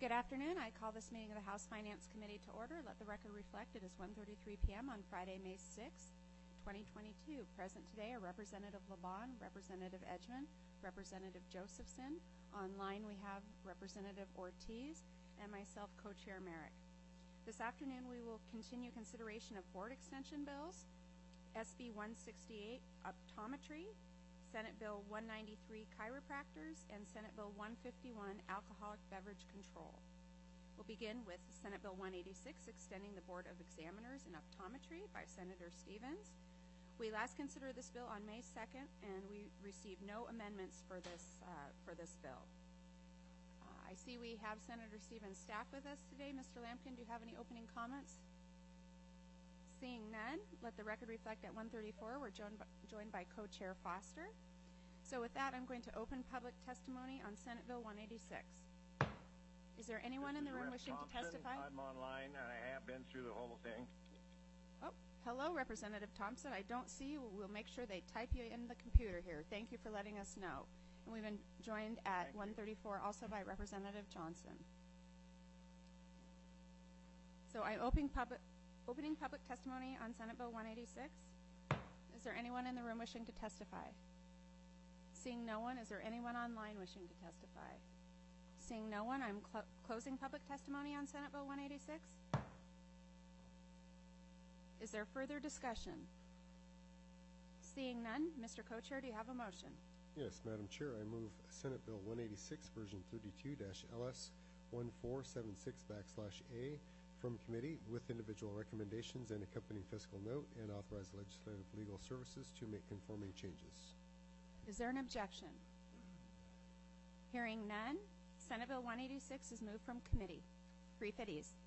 Good afternoon. I call this meeting of the House Finance Committee to order. Let the record reflect it is 1:33 p.m. on Friday, May 6, 2022. Present today are Representative LeBon, Representative Edgman, Representative Josephson. Online we have Representative Ortiz and myself, Co-Chair Merrick. This afternoon we will continue consideration of board extension bills, SB 168, optometry, Senate Bill 193, chiropractors, and Senate Bill 151, alcoholic beverage control. We'll begin with Senate Bill 186, extending the Board of Examiners in optometry by Senator Stevens. We last considered this bill on May 2nd, and we received no amendments for this bill. I see we have Senator Stevens' staff with us today. Mr. Lampkin, do you have any opening comments? Seeing none, let the record reflect at 1:34 we're joined by Co-Chair Foster. So with that, I'm going to open public testimony on Senate Bill 186. Is there anyone in the room wishing to testify? I'm online, and I have been through the whole thing. Oh, hello, Representative Thompson. I don't see you. We'll make sure they type you in the computer here. Thank you for letting us know. And we've been joined at 1:34 also by Representative Johnson. So I'm opening public testimony on Senate Bill 186. Is there anyone in the room wishing to testify? Seeing no one, is there anyone online wishing to testify? Seeing no one, I'm closing public testimony on Senate Bill 186. Is there further discussion? Seeing none, Mr. Co-Chair, do you have a motion? Yes, Madam Chair, I move Senate Bill 186, version 32-LS 1476/A from committee with individual recommendations and accompanying fiscal note, and authorize legislative legal services to make conforming changes. Is there an objection? Hearing none, Senate Bill 186 is moved from committee. Brief at ease.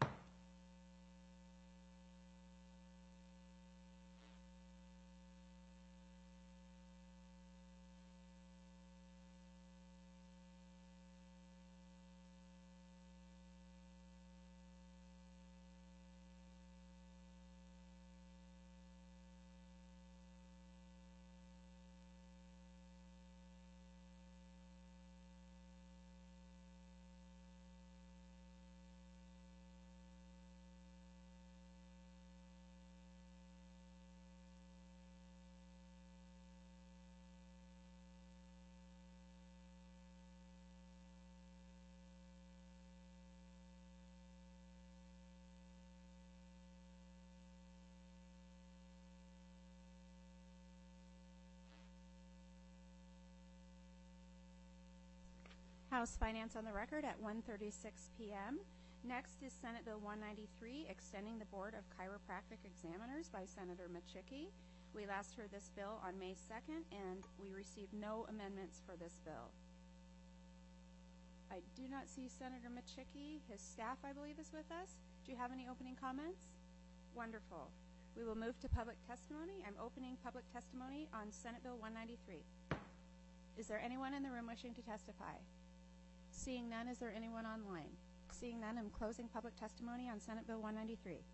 House Finance on the record at 1:36 p.m. Next is Senate Bill 193, extending the Board of Chiropractic Examiners by Senator Machicki. We last heard this bill on May 2nd, and we received no amendments for this bill. I do not see Senator Machicki. His staff, I believe, is with us. Do you have any opening comments? Wonderful. We will move to public testimony. I'm opening public testimony on Senate Bill 193. Is there anyone in the room wishing to testify? Seeing none, is there anyone online? Seeing none, I'm closing public testimony on Senate Bill 193.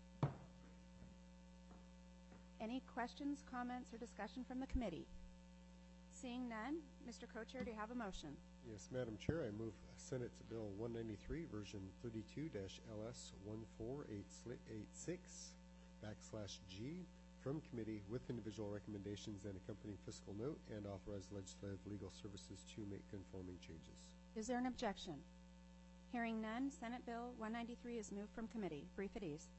Any questions, comments, or discussion from the committee? Seeing none, Mr. Co-Chair, do you have a motion? Yes, Madam Chair, I move Senate Bill 193, version 32-LS 14886/G from committee with individual recommendations and accompanying fiscal note, and authorize legislative legal services to make conforming changes. Is there an objection? Hearing none, Senate Bill 193 is moved from committee. Brief at ease.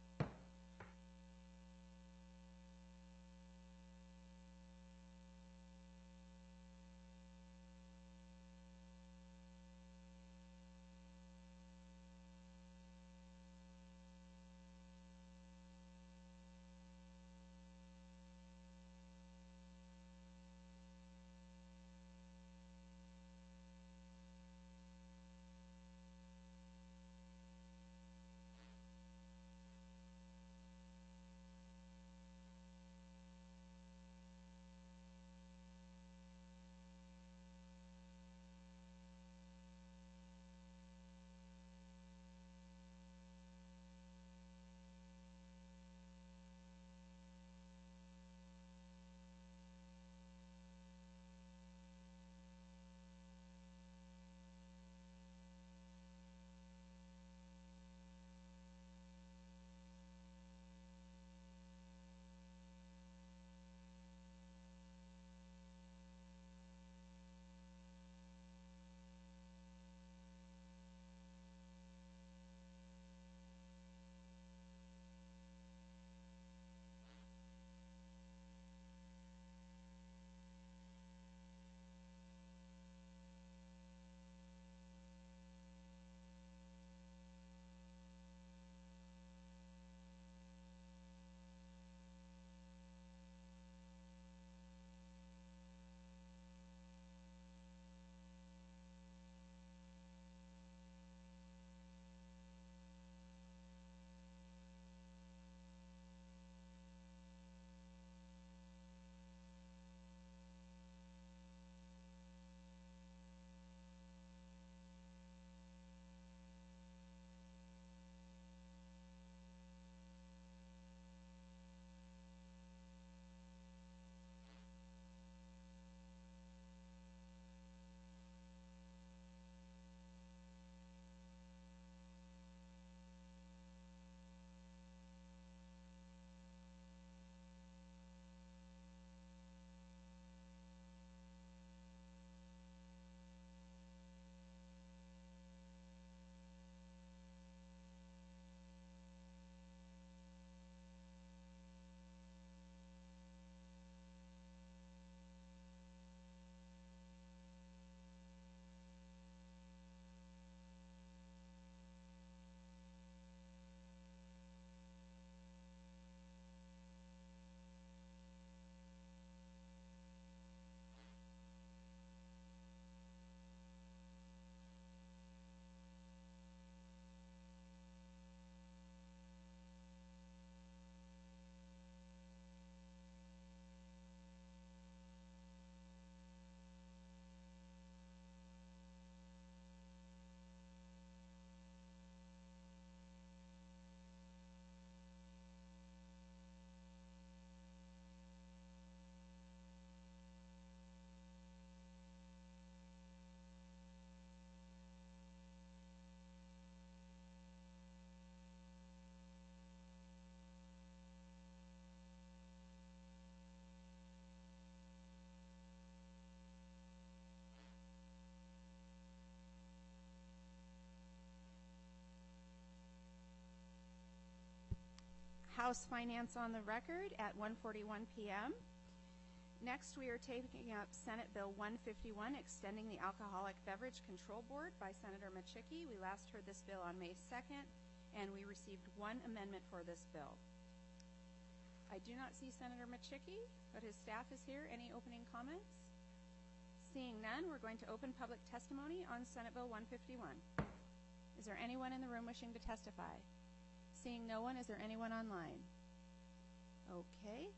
House Finance on the record at 1:41 p.m. Next, we are taking up Senate Bill 151, extending the Alcoholic Beverage Control Board by Senator Machicki. We last heard this bill on May 2nd, and we received one amendment for this bill. I do not see Senator Machicki, but his staff is here. Any opening comments? Seeing none, we're going to open public testimony on Senate Bill 151. Is there anyone in the room wishing to testify? Seeing no one, is there anyone online? Okay.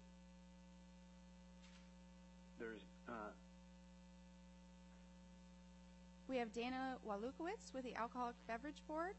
We have Dana Walukowicz with the Alcoholic Beverage Board.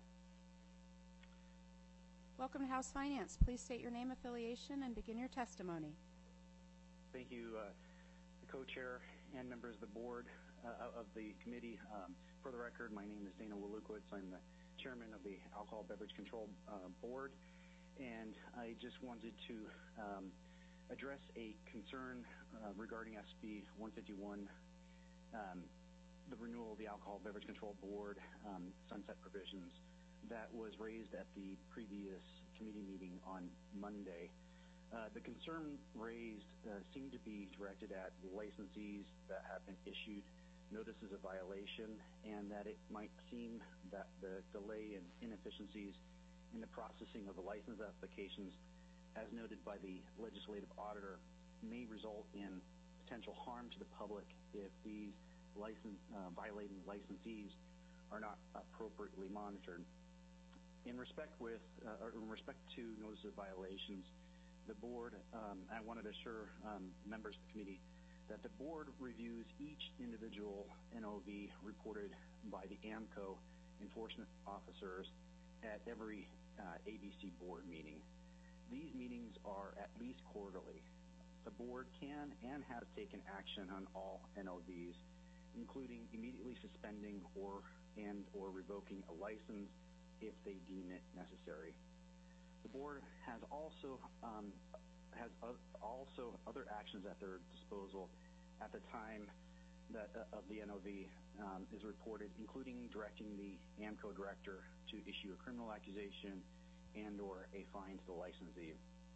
Welcome to House Finance. Please state your name, affiliation, and begin your testimony. Thank you, the co-chair and members of the board of the committee. For the record, my name is Dana Walukowicz. I'm the chairman of the Alcohol Beverage Control Board, and I just wanted to address a concern regarding SB 151, the renewal of the Alcohol Beverage Control Board sunset provisions that was raised at the previous committee meeting on Monday. The concern raised seemed to be directed at licensees that have been issued notices of violation, and that it might seem that the delay and inefficiencies in the processing of the license applications, as noted by the legislative auditor, may result in potential harm to the public if these violating licensees are not appropriately monitored. In respect to notices of violations, the board, I wanted to assure members of the committee that the board reviews each individual NOV reported by the AMCO enforcement officers at every ABC board meeting. These meetings are at least quarterly. The board can and has taken action on all NOVs, including immediately suspending or revoking a license if they deem it necessary. The board has also other actions at their disposal at the time that of the NOV is reported, including directing the AMCO director to issue a criminal accusation and or a fine to the licensee.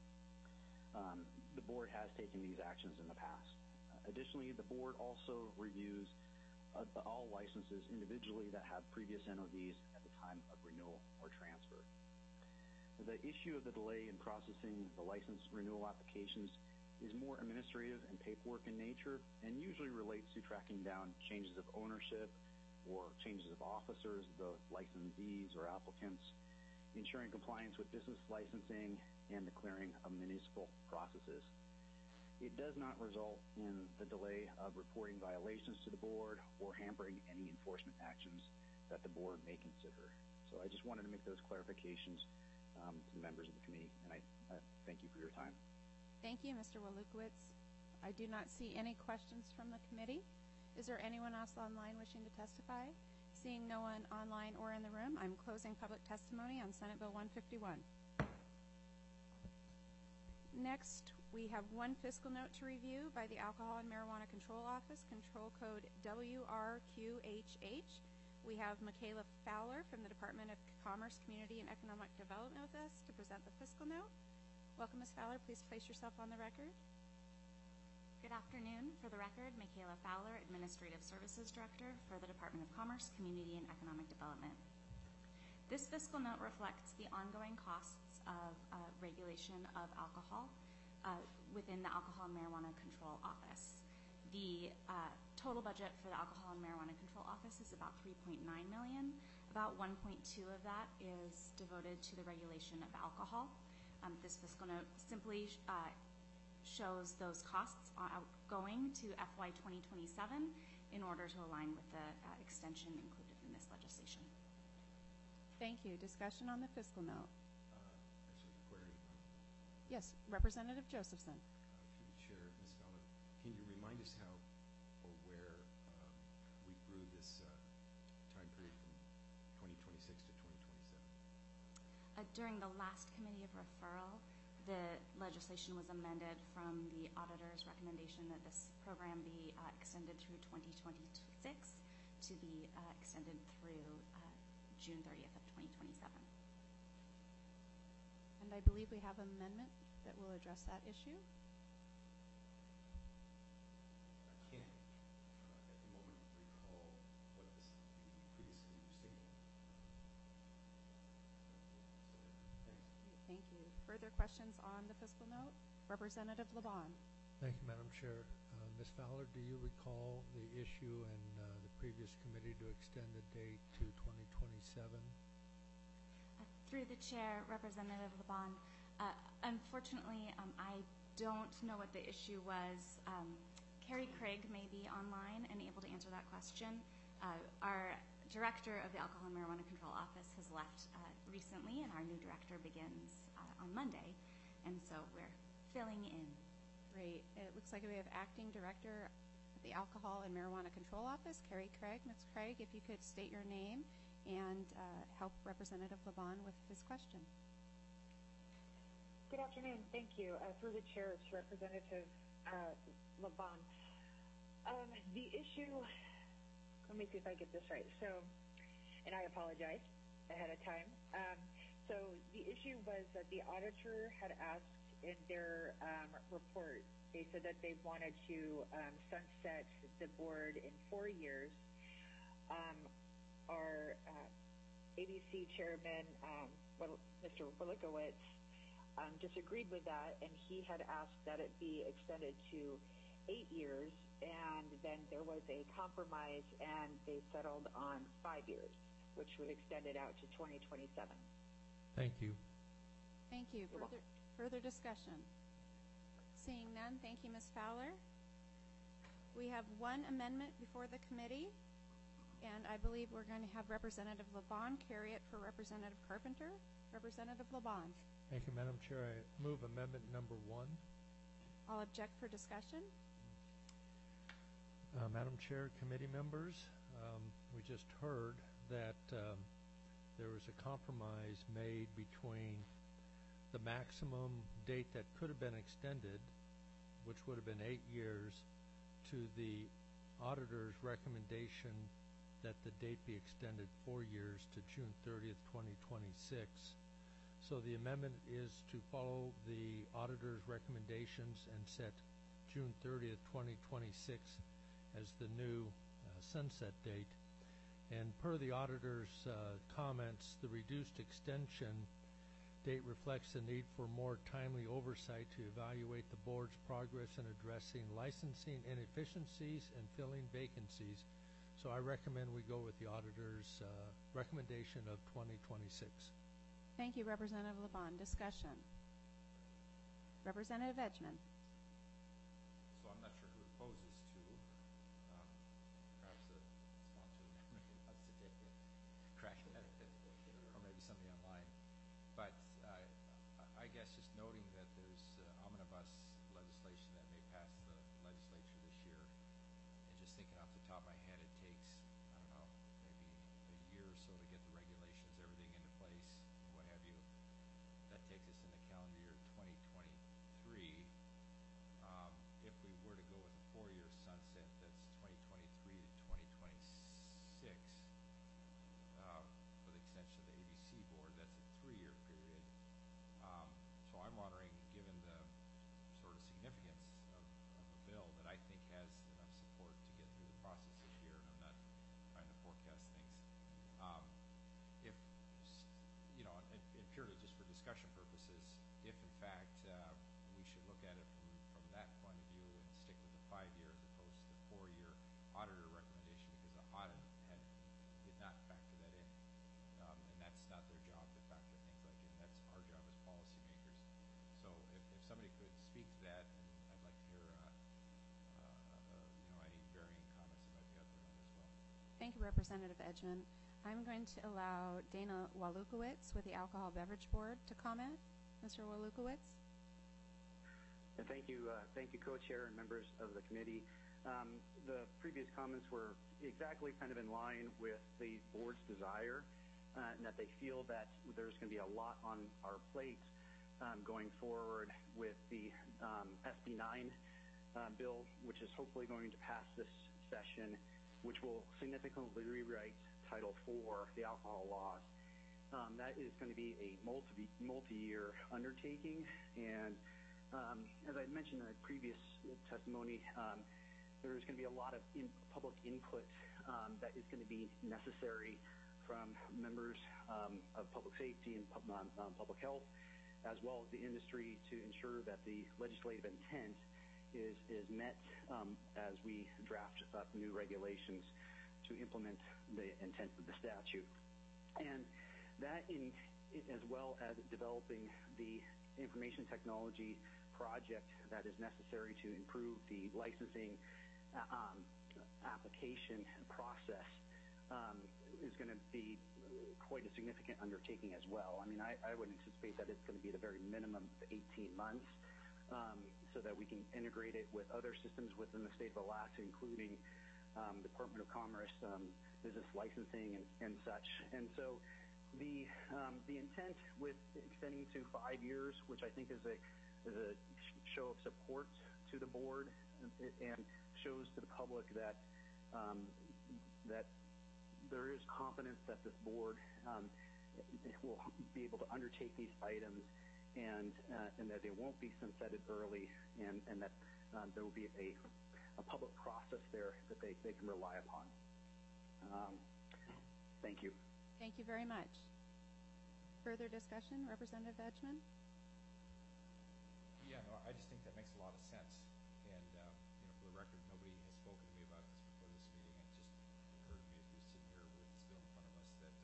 The board has taken these actions in the past. Additionally, the board also reviews all licenses individually that have previous NOVs at the time of renewal or transfer. The issue of the delay in processing the license renewal applications is more administrative and paperwork in nature, and usually relates to tracking down changes of ownership or changes of officers, the licensees or applicants, ensuring compliance with business licensing, and the clearing of municipal processes. It does not result in the delay of reporting violations to the board or hampering any enforcement actions that the board may consider. So I just wanted to make those clarifications to the members of the committee, and I thank you for your time. Thank you, Mr. Walukowicz. I do not see any questions from the committee. Is there anyone else online wishing to testify? Seeing no one online or in the room, I'm closing public testimony on Senate Bill 151. Next, we have one fiscal note to review by the Alcohol and Marijuana Control Office, Control Code WRQHH. We have Michaela Fowler from the Department of Commerce, Community, and Economic Development with us to present the fiscal note. Welcome, Ms. Fowler. Please place yourself on the record. Good afternoon. For the record, Michaela Fowler, Administrative Services Director for the Department of Commerce, Community, and Economic Development. This fiscal note reflects the ongoing costs of regulation of alcohol within the Alcohol and Marijuana Control Office. The total budget for the Alcohol and Marijuana Control Office is about $3.9 million. About 1.2 of that is devoted to the regulation of alcohol. This fiscal note simply shows those costs going to FY 2027 in order to align with the extension included in this legislation. Thank you. Discussion on the fiscal note. Actually, query. Yes, Representative Josephson. Through the chair, Ms. Fowler, can you remind us how or where we grew this time period from 2026 to 2027? During the last committee of referral, the legislation was amended from the auditor's recommendation that this program be extended through 2026 to be extended through June 30th of 2027. And I believe we have an amendment that will address that issue. I can't, at the moment, recall what the previous committee was thinking. Thanks. Thank you. Further questions on the fiscal note? Representative LeBon. Thank you, Madam Chair. Ms. Fowler, do you recall the issue in the previous committee to extend the date to 2027? Through the chair, Representative LeBon, unfortunately, I don't know what the issue was. Carrie Craig may be online and able to answer that question. Our director of the Alcohol and Marijuana Control Office has left recently, and our new director begins on Monday, and so we're filling in. Great. It looks like we have acting director at the Alcohol and Marijuana Control Office, Carrie Craig. Ms. Craig, if you could state your name and help Representative LeBon with his question. Good afternoon. Thank you. Through the chair to Representative LeBon. The issue, let me see if I get this right. So, and I apologize ahead of time. So the issue was that the auditor had asked in their report, they said that they wanted to sunset the board in 4 years. Our ABC chairman, Mr. Walikowicz, disagreed with that, and he had asked that it be extended to 8 years, and then there was a compromise, and they settled on 5 years, which would extend it out to 2027. Thank you. Thank you. Further discussion? Seeing none, thank you, Ms. Fowler. We have one amendment before the committee, and I believe we're going to have Representative LeBon carry it for Representative Carpenter. Representative LeBon. Thank you, Madam Chair. I move amendment number 1. I'll object for discussion. Madam Chair, committee members, we just heard that there was a compromise made between the maximum date that could have been extended, which would have been 8 years, to the auditor's recommendation that the date be extended 4 years to June 30th, 2026. So the amendment is to follow the auditor's recommendations and set June 30th, 2026 as the new sunset date. And per the auditor's comments, the reduced extension date reflects the need for more timely oversight to evaluate the board's progress in addressing licensing inefficiencies and filling vacancies. So I recommend we go with the auditor's recommendation of 2026. Thank you, Representative LeBon. Discussion. Representative Edgman. So I'm not sure who it poses to. Perhaps the sponsor wants to take a crack at it, or maybe somebody online. But I guess just noting that there's omnibus legislation that may pass the legislature this year, and just thinking off the top of my head, it takes, I don't know, maybe a year or so to get the regulations, everything into place, and what have you. That takes us into calendar year 2023. If we were to go with a 4-year sunset, that's 2023 to 2026. For the extension of the ABC board, that's a 3-year period. So I'm wondering, given the sort of significance of a bill that I think has enough support to get through the process this year, and I'm not trying to forecast things, if, you know, and purely just for discussion purposes, if in fact we should look at it from that point of view and stick with the 5-year as opposed to the 4-year auditor recommendation, because the audit did not factor that in, and that's not their job to factor things like in. That's our job as policymakers. So if somebody could speak to that, and I'd like to hear you know, any varying comments that might be out there on as well. Thank you, Representative Edgman. I'm going to allow Dana Walikowicz with the Alcohol Beverage Board to comment. Mr. Walikowicz. Thank you, Co-Chair and members of the committee. The previous comments were exactly kind of in line with the board's desire, and that they feel that there's going to be a lot on our plate going forward with the SB 9 bill, which is hopefully going to pass this session, which will significantly rewrite Title IV, the alcohol laws. That is going to be a multi-year undertaking, and as I mentioned in a previous testimony, there's going to be a lot of public input that is going to be necessary from members of public safety and public health, as well as the industry, to ensure that the legislative intent is met as we draft up new regulations to implement the intent of the statute. And that, as well as developing the information technology project that is necessary to improve the licensing application process, is going to be quite a significant undertaking as well. I mean, I would anticipate that it's going to be the very minimum of 18 months, so that we can integrate it with other systems within the state of Alaska, including Department of Commerce, business licensing, and such. And so the intent with extending to 5 years, which I think is a show of support to the board and shows to the public that that there is confidence that this board will be able to undertake these items, and that they won't be sunsetted early, and that there will be a public process there that they can rely upon. Thank you. Thank you very much. Further discussion, Representative Edgman? Yeah, no, I just think that makes a lot of sense. And, for the record, nobody has spoken to me about this before this meeting. It just occurred to me as we were sitting here with this bill in front of us that,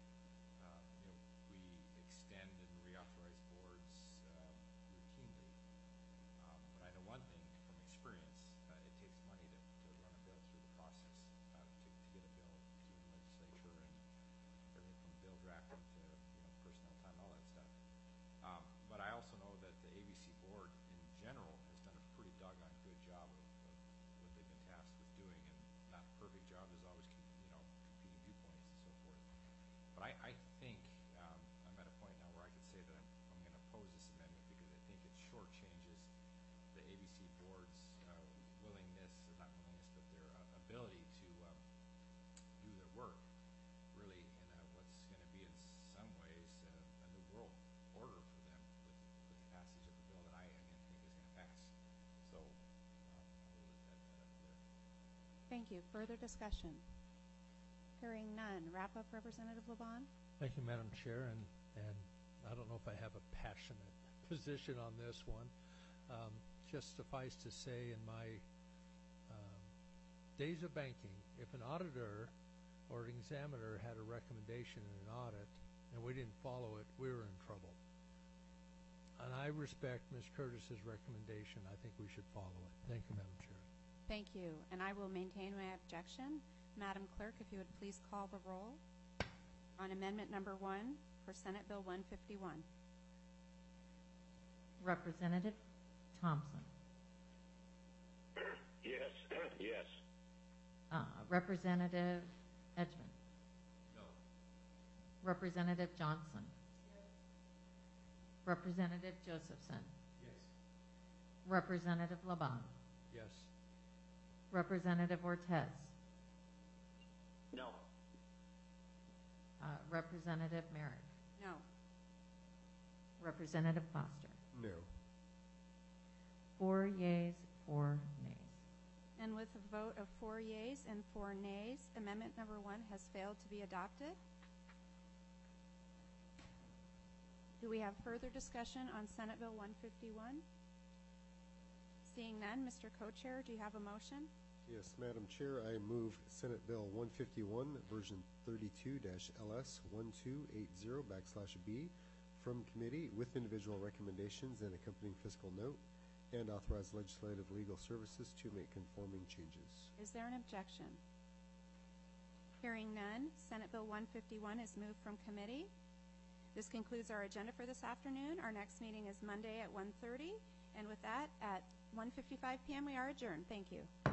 we extend and reauthorize boards routinely. But I know one thing from experience, it takes money to run a bill through the process, to get a bill to the legislature, and everything from bill drafting to personnel time, all that stuff. But I also know that the ABC board in general has done a pretty doggone good job of what they've been tasked with doing, and not a perfect job. There's always competing viewpoints and so forth. But I think I'm at a point now where I could say that I'm going to oppose this amendment, because I think it shortchanges the ABC board's willingness, or not willingness, but their ability to do their work, really, in what's going to be in some ways a new world order for them with the passage of the bill that I, again, think is going to pass. So I'll leave that there. Thank you. Further discussion? Hearing none. Wrap up, Representative LeBon? Thank you, Madam Chair, and I don't know if I have a passionate position on this one. Just suffice to say, in my days of banking, if an auditor or an examiner had a recommendation in an audit and we didn't follow it, we were in trouble. And I respect Ms. Curtis's recommendation. I think we should follow it. Thank you, Madam Chair. Thank you. And I will maintain my objection. Madam Clerk, if you would please call the roll on Amendment Number 1 for Senate Bill 151. Representative Thompson. Yes. Yes. Representative Edgman. No. Representative Johnson. Representative Josephson. Yes. Representative LeBon. Yes. Representative Ortez. No. Representative Merrick. No. Representative Foster. No. 4 yeas, 4 nays. And with a vote of 4 yeas and 4 nays, Amendment Number 1 has failed to be adopted. Do we have further discussion on Senate Bill 151? Seeing none, Mr. Co-Chair, do you have a motion? Yes, Madam Chair, I move Senate Bill 151, version 32-LS1280/B, from committee with individual recommendations and accompanying fiscal note, and authorize legislative legal services to make conforming changes. Is there an objection? Hearing none, Senate Bill 151 is moved from committee. This concludes our agenda for this afternoon. Our next meeting is Monday at 1:30, and with that, at 1:55 p.m. we are adjourned. Thank you.